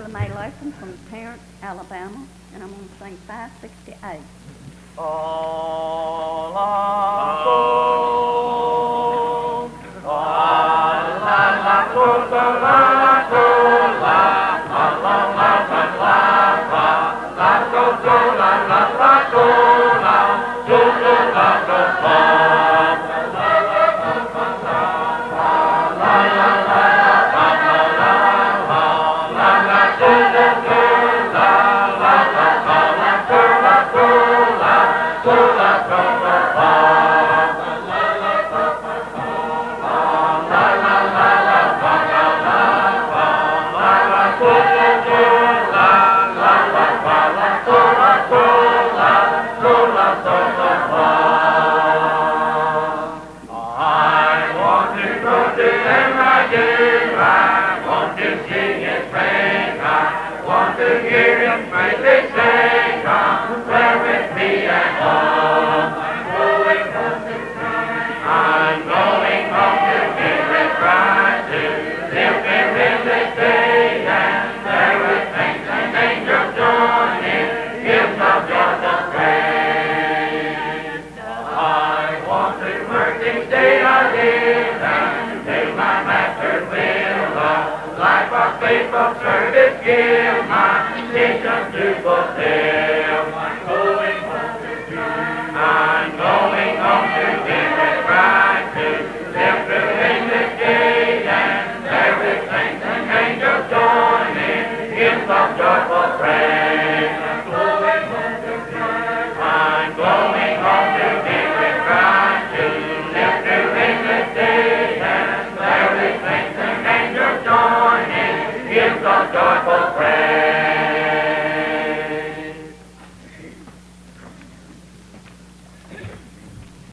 Willa Mae Latham from Tarrant, Alabama, and I'm going to sing 568. All alone, la la la la la la la la la faithful service give my mission to fulfill. I'm going home to give it right to live through in this day, and there with saints and angels joining in some joyful praise. I'm going home to give it right to live through in this day, and there with saints and angels joining in some joyful